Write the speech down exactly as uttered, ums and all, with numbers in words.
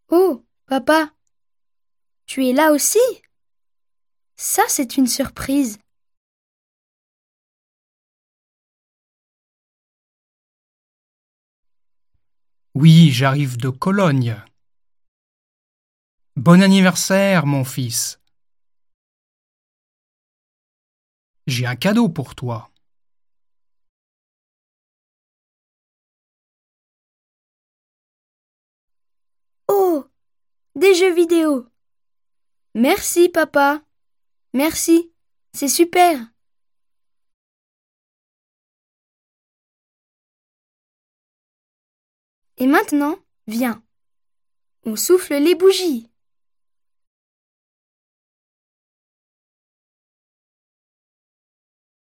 Oh, papa, tu es là aussi? Ça, c'est une surprise. Oui, j'arrive de Cologne. Bon anniversaire, mon fils. J'ai un cadeau pour toi. Oh, des jeux vidéo. Merci, papa. Merci. C'est super. Et maintenant, viens, on souffle les bougies.